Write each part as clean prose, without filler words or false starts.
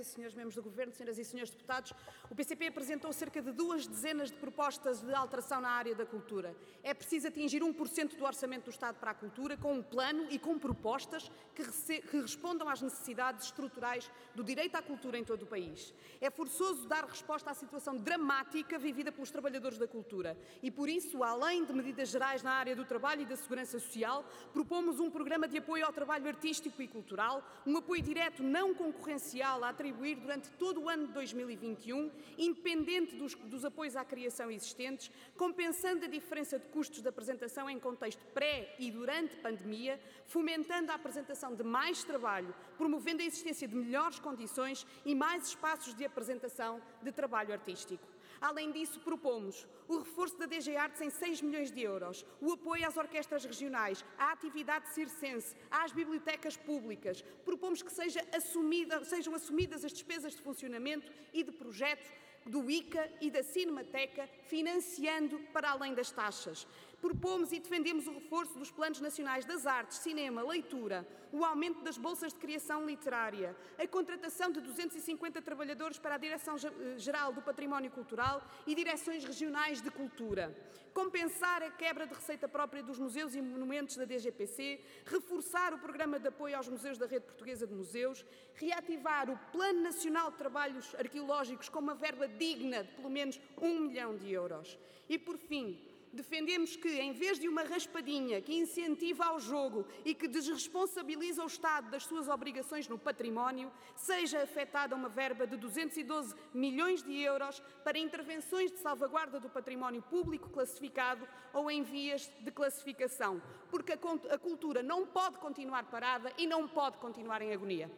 senhores membros do Governo, senhoras e senhores deputados, o PCP apresentou cerca de 2 dezenas de propostas de alteração na área da cultura. É preciso atingir 1% do orçamento do Estado para a cultura, com um plano e com propostas que respondam às necessidades estruturais do direito à cultura em todo o país. É forçoso dar resposta à situação dramática vivida pelos trabalhadores da cultura e, por isso, além de medidas gerais na área do trabalho e da segurança social, propomos um programa de apoio ao trabalho artístico e cultural, um apoio direto não concorrencial a atribuir durante todo o ano de 2021, independente dos apoios à criação existentes, compensando a diferença de custos de apresentação em contexto pré e durante pandemia, fomentando a apresentação de mais trabalho, promovendo a existência de melhores condições e mais espaços de apresentação de trabalho artístico. Além disso, propomos o reforço da DG Artes em 6 milhões de euros, o apoio às orquestras regionais, à atividade circense, às bibliotecas públicas. Propomos que sejam assumidas as despesas de funcionamento e de projeto do ICA e da Cinemateca, financiando para além das taxas. Propomos e defendemos o reforço dos planos nacionais das artes, cinema, leitura, o aumento das bolsas de criação literária, a contratação de 250 trabalhadores para a Direção-Geral do Património Cultural e direções regionais de cultura, compensar a quebra de receita própria dos museus e monumentos da DGPC, reforçar o programa de apoio aos museus da Rede Portuguesa de Museus, reativar o Plano Nacional de Trabalhos Arqueológicos com uma verba digna de pelo menos 1 milhão de euros. E, por fim, defendemos que, em vez de uma raspadinha que incentiva ao jogo e que desresponsabiliza o Estado das suas obrigações no património, seja afetada uma verba de 212 milhões de euros para intervenções de salvaguarda do património público classificado ou em vias de classificação, porque a cultura não pode continuar parada e não pode continuar em agonia.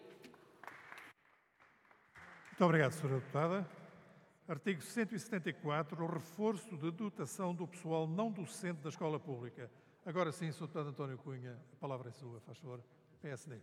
Muito obrigado, Sra. Deputada. Artigo 174, o reforço de dotação do pessoal não docente da escola pública. Agora sim, Sr. Deputado António Cunha, a palavra é sua, faz favor. PSD.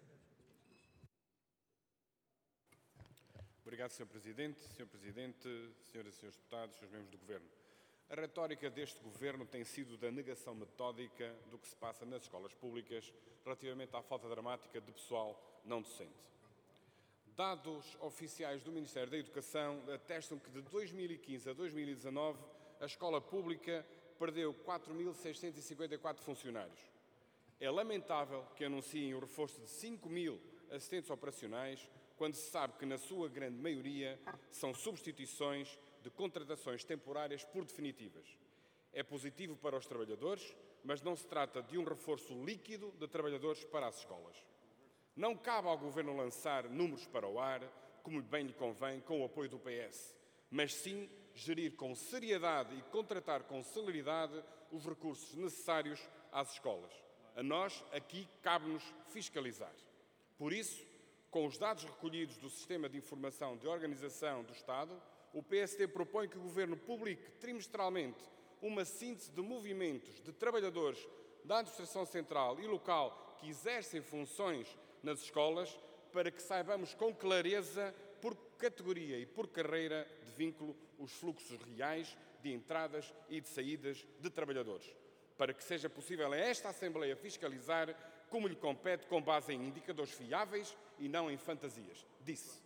Obrigado, Sr. Presidente. Sr. Presidente, senhoras e senhores deputados, senhores membros do Governo. A retórica deste Governo tem sido da negação metódica do que se passa nas escolas públicas relativamente à falta dramática de pessoal não docente. Dados oficiais do Ministério da Educação atestam que de 2015 a 2019 a escola pública perdeu 4.654 funcionários. É lamentável que anunciem o reforço de 5.000 assistentes operacionais, quando se sabe que, na sua grande maioria, são substituições de contratações temporárias por definitivas. É positivo para os trabalhadores, mas não se trata de um reforço líquido de trabalhadores para as escolas. Não cabe ao Governo lançar números para o ar, como bem lhe convém, com o apoio do PS, mas sim gerir com seriedade e contratar com celeridade os recursos necessários às escolas. A nós, aqui, cabe-nos fiscalizar. Por isso, com os dados recolhidos do Sistema de Informação de Organização do Estado, o PSD propõe que o Governo publique trimestralmente uma síntese de movimentos de trabalhadores da Administração Central e Local que exercem funções nas escolas, para que saibamos com clareza, por categoria e por carreira de vínculo, os fluxos reais de entradas e de saídas de trabalhadores, para que seja possível a esta Assembleia fiscalizar como lhe compete, com base em indicadores fiáveis e não em fantasias. Disse.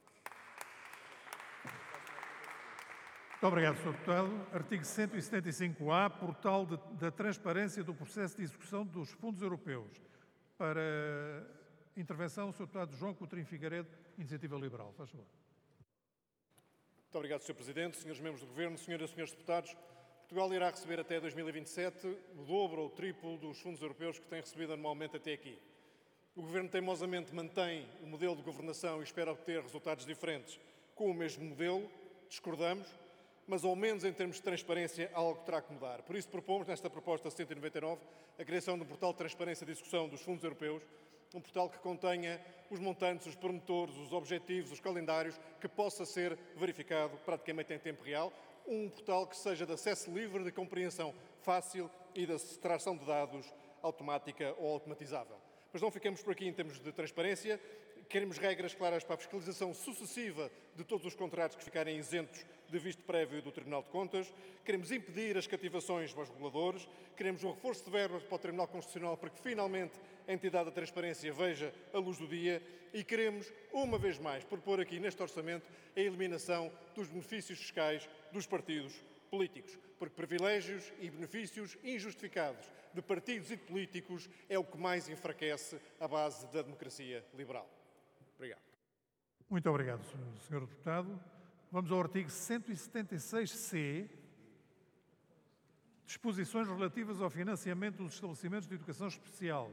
Muito obrigado, Sr. Deputado. Artigo 175-A, portal da transparência do processo de execução dos fundos europeus. Para intervenção, o Sr. Deputado João Coutinho Figueiredo, Iniciativa Liberal. Faz favor. Muito obrigado, Sr. Presidente, senhores membros do Governo, senhoras e senhores deputados. Portugal irá receber até 2027 o dobro ou o triplo dos fundos europeus que tem recebido anualmente até aqui. O Governo teimosamente mantém o modelo de governação e espera obter resultados diferentes com o mesmo modelo. Discordamos, mas ao menos em termos de transparência algo terá que mudar. Por isso propomos, nesta proposta 199, a criação de um portal de transparência de execução dos fundos europeus, um portal que contenha os montantes, os promotores, os objetivos, os calendários, que possa ser verificado praticamente em tempo real, um portal que seja de acesso livre, de compreensão fácil e de extração de dados automática ou automatizável. Mas não ficamos por aqui em termos de transparência. Queremos regras claras para a fiscalização sucessiva de todos os contratos que ficarem isentos de visto prévio do Tribunal de Contas. Queremos impedir as cativações aos reguladores. Queremos um reforço de verbas para o Tribunal Constitucional para que finalmente a entidade da transparência veja a luz do dia. E queremos, uma vez mais, propor aqui neste orçamento a eliminação dos benefícios fiscais dos partidos políticos, porque privilégios e benefícios injustificados de partidos e de políticos é o que mais enfraquece a base da democracia liberal. Obrigado. Muito obrigado, Sr. Deputado. Vamos ao artigo 176C, disposições relativas ao financiamento dos estabelecimentos de educação especial.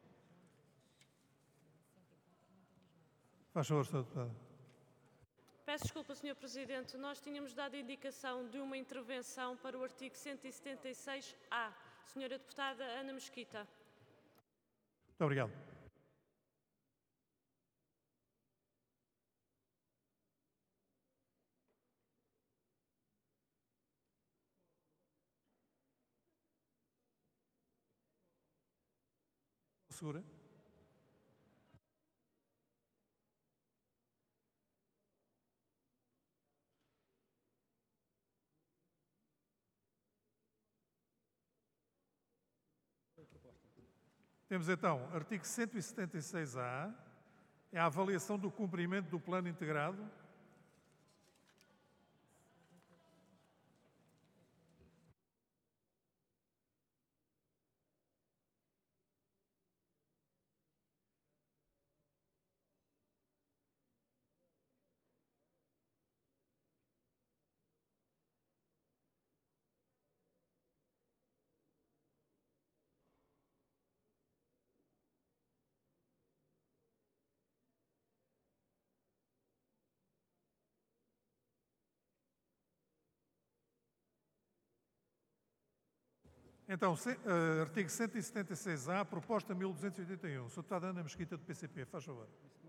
Faz favor, Sr. Deputado. Peço desculpa, Sr. Presidente. Nós tínhamos dado indicação de uma intervenção para o artigo 176A. Senhora Deputada Ana Mesquita. Muito obrigado. Segura. Temos então, artigo 176A, é a avaliação do cumprimento do plano integrado. Então, artigo 176A, proposta 1281. Sra. Deputada Ana Mesquita, do PCP, faz favor.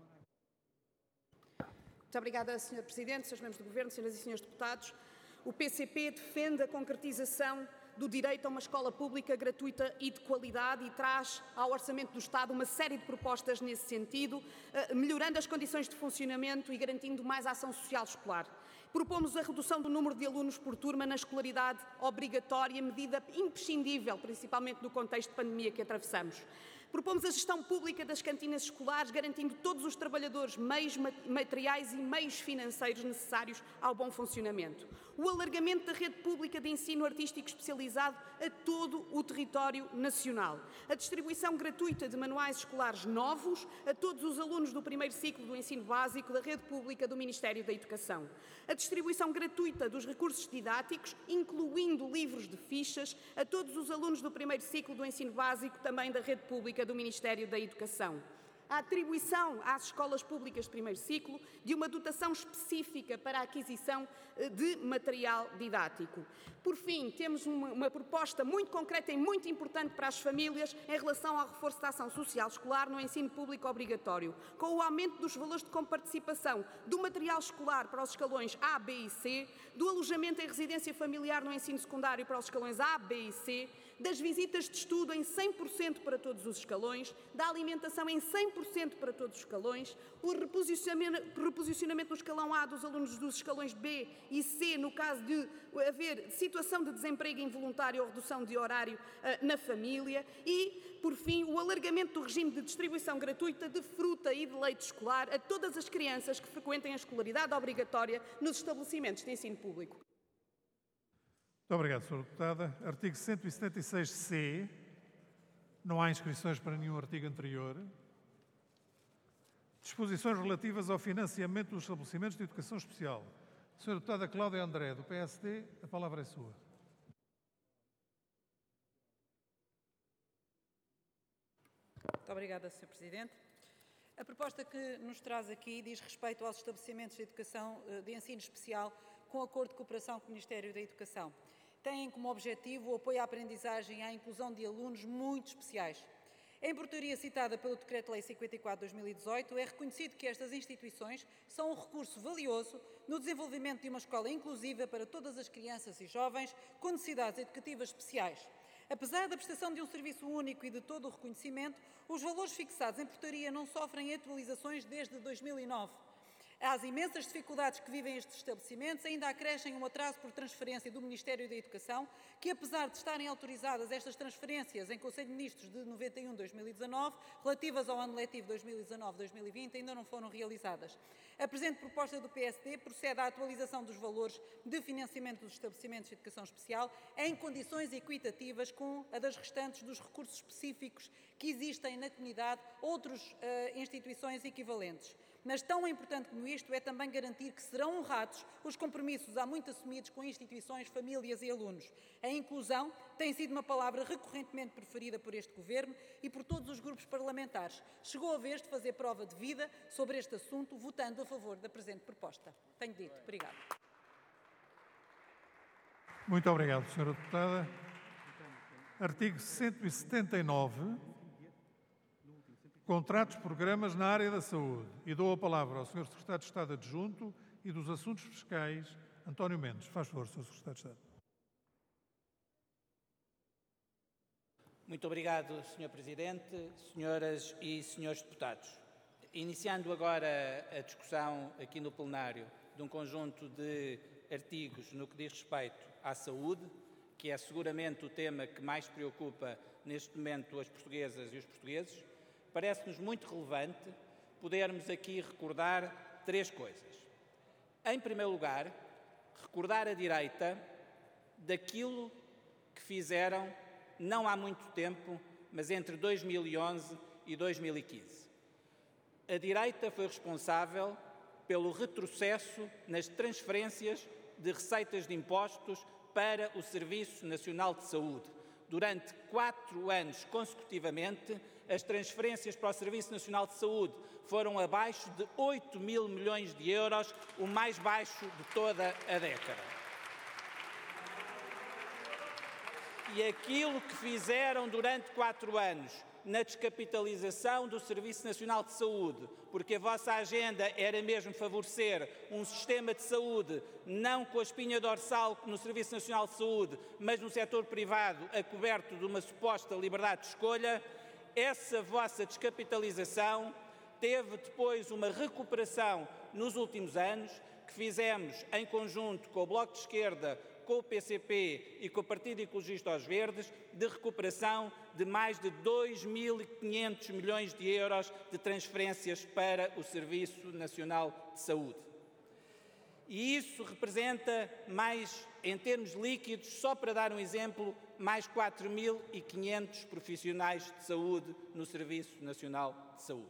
Muito obrigada, Sr. Presidente, Srs. Membros do Governo, Senhoras e Senhores Deputados. O PCP defende a concretização do direito a uma escola pública gratuita e de qualidade e traz ao Orçamento do Estado uma série de propostas nesse sentido, melhorando as condições de funcionamento e garantindo mais ação social escolar. Propomos a redução do número de alunos por turma na escolaridade obrigatória, medida imprescindível, principalmente no contexto de pandemia que atravessamos. Propomos a gestão pública das cantinas escolares, garantindo todos os trabalhadores meios materiais e meios financeiros necessários ao bom funcionamento. O alargamento da rede pública de ensino artístico especializado a todo o território nacional. A distribuição gratuita de manuais escolares novos a todos os alunos do primeiro ciclo do ensino básico da rede pública do Ministério da Educação. A distribuição gratuita dos recursos didáticos, incluindo livros de fichas, a todos os alunos do primeiro ciclo do ensino básico também da rede pública do Ministério da Educação. A atribuição às escolas públicas de primeiro ciclo de uma dotação específica para a aquisição de material didático. Por fim, temos uma proposta muito concreta e muito importante para as famílias em relação ao reforço da ação social escolar no ensino público obrigatório, com o aumento dos valores de comparticipação do material escolar para os escalões A, B e C, do alojamento em residência familiar no ensino secundário para os escalões A, B e C, das visitas de estudo em 100% para todos os escalões, da alimentação em 100% para todos os escalões, o reposicionamento no escalão A dos alunos dos escalões B e C, no caso de haver situação de desemprego involuntário ou redução de horário na família e, por fim, o alargamento do regime de distribuição gratuita de fruta e de leite escolar a todas as crianças que frequentem a escolaridade obrigatória nos estabelecimentos de ensino público. Muito obrigado, Sra. Deputada. Artigo 176C. Não há inscrições para nenhum artigo anterior. Disposições relativas ao financiamento dos estabelecimentos de educação especial. Sra. Deputada Cláudia André, do PSD, a palavra é sua. Muito obrigada, Sr. Presidente. A proposta que nos traz aqui diz respeito aos estabelecimentos de educação de ensino especial com acordo de cooperação com o Ministério da Educação. Têm como objetivo o apoio à aprendizagem e à inclusão de alunos muito especiais. Em portaria citada pelo Decreto-Lei 54/2018, é reconhecido que estas instituições são um recurso valioso no desenvolvimento de uma escola inclusiva para todas as crianças e jovens com necessidades educativas especiais. Apesar da prestação de um serviço único e de todo o reconhecimento, os valores fixados em portaria não sofrem atualizações desde 2009. Às imensas dificuldades que vivem estes estabelecimentos, ainda acrescem um atraso por transferência do Ministério da Educação, que apesar de estarem autorizadas estas transferências em Conselho de Ministros de 91 de 2019, relativas ao ano letivo 2019-2020, ainda não foram realizadas. A presente proposta do PSD procede à atualização dos valores de financiamento dos estabelecimentos de educação especial em condições equitativas com a das restantes dos recursos específicos que existem na comunidade, outras instituições equivalentes. Mas tão importante como isto é também garantir que serão honrados os compromissos há muito assumidos com instituições, famílias e alunos. A inclusão tem sido uma palavra recorrentemente preferida por este Governo e por todos os grupos parlamentares. Chegou a vez de fazer prova de vida sobre este assunto, votando a favor da presente proposta. Tenho dito. Obrigada. Muito obrigado, Sra. Deputada. Artigo 179. Contratos, programas na área da saúde. E dou a palavra ao Sr. Secretário de Estado Adjunto e dos Assuntos Fiscais, António Mendes. Faz favor, Sr. Secretário de Estado. Muito obrigado, Sr. Presidente, senhoras e senhores deputados. Iniciando agora a discussão aqui no plenário de um conjunto de artigos no que diz respeito à saúde, que é seguramente o tema que mais preocupa neste momento as portuguesas e os portugueses, parece-nos muito relevante podermos aqui recordar três coisas. Em primeiro lugar, recordar a direita daquilo que fizeram não há muito tempo, mas entre 2011 e 2015. A direita foi responsável pelo retrocesso nas transferências de receitas de impostos para o Serviço Nacional de Saúde. Durante 4 anos consecutivamente, as transferências para o Serviço Nacional de Saúde foram abaixo de 8 mil milhões de euros, o mais baixo de toda a década. E aquilo que fizeram durante 4 anos na descapitalização do Serviço Nacional de Saúde, porque a vossa agenda era mesmo favorecer um sistema de saúde não com a espinha dorsal no Serviço Nacional de Saúde, mas no setor privado, a coberto de uma suposta liberdade de escolha, essa vossa descapitalização teve depois uma recuperação nos últimos anos, que fizemos em conjunto com o Bloco de Esquerda, com o PCP e com o Partido Ecologista aos Verdes, de recuperação de mais de 2.500 milhões de euros de transferências para o Serviço Nacional de Saúde. E isso representa mais, em termos líquidos, só para dar um exemplo, mais 4.500 profissionais de saúde no Serviço Nacional de Saúde.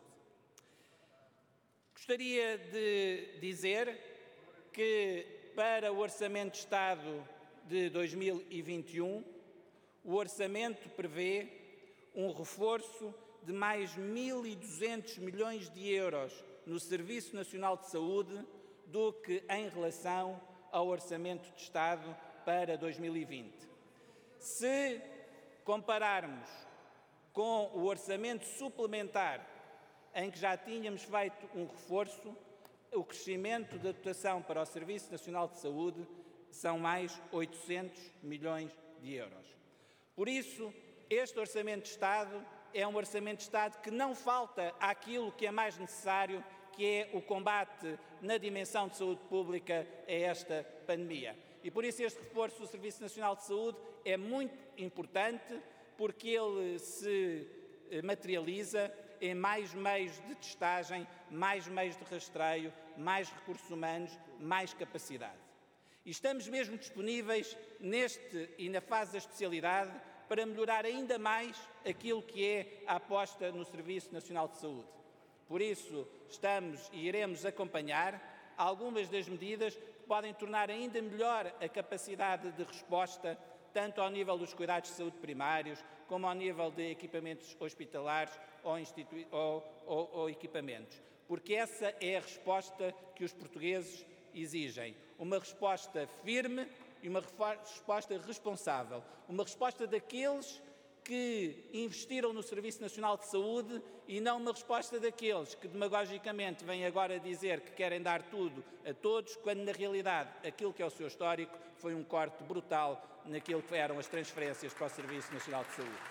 Gostaria de dizer que para o Orçamento de Estado de 2021, o Orçamento prevê um reforço de mais 1.200 milhões de euros no Serviço Nacional de Saúde do que em relação ao Orçamento de Estado para 2020. Se compararmos com o Orçamento suplementar, em que já tínhamos feito um reforço, o crescimento da dotação para o Serviço Nacional de Saúde são mais 800 milhões de euros. Por isso, este Orçamento de Estado é um Orçamento de Estado que não falta àquilo que é mais necessário, que é o combate na dimensão de saúde pública a esta pandemia. E por isso este reforço do Serviço Nacional de Saúde é muito importante, porque ele se materializa em mais meios de testagem, mais meios de rastreio, mais recursos humanos, mais capacidade. E estamos mesmo disponíveis neste e na fase da especialidade para melhorar ainda mais aquilo que é a aposta no Serviço Nacional de Saúde. Por isso, estamos e iremos acompanhar algumas das medidas que podem tornar ainda melhor a capacidade de resposta, tanto ao nível dos cuidados de saúde primários, como ao nível de equipamentos hospitalares ou equipamentos. Porque essa é a resposta que os portugueses exigem. Uma resposta firme e uma resposta responsável. Uma resposta daqueles que investiram no Serviço Nacional de Saúde e não uma resposta daqueles que demagogicamente vêm agora dizer que querem dar tudo a todos, quando na realidade aquilo que é o seu histórico foi um corte brutal naquilo que eram as transferências para o Serviço Nacional de Saúde.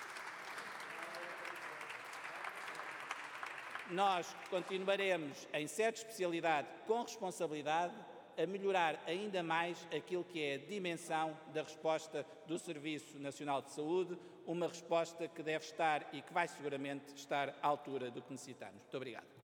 Nós continuaremos em sede de especialidade com responsabilidade a melhorar ainda mais aquilo que é a dimensão da resposta do Serviço Nacional de Saúde, uma resposta que deve estar e que vai seguramente estar à altura do que necessitamos. Muito obrigado.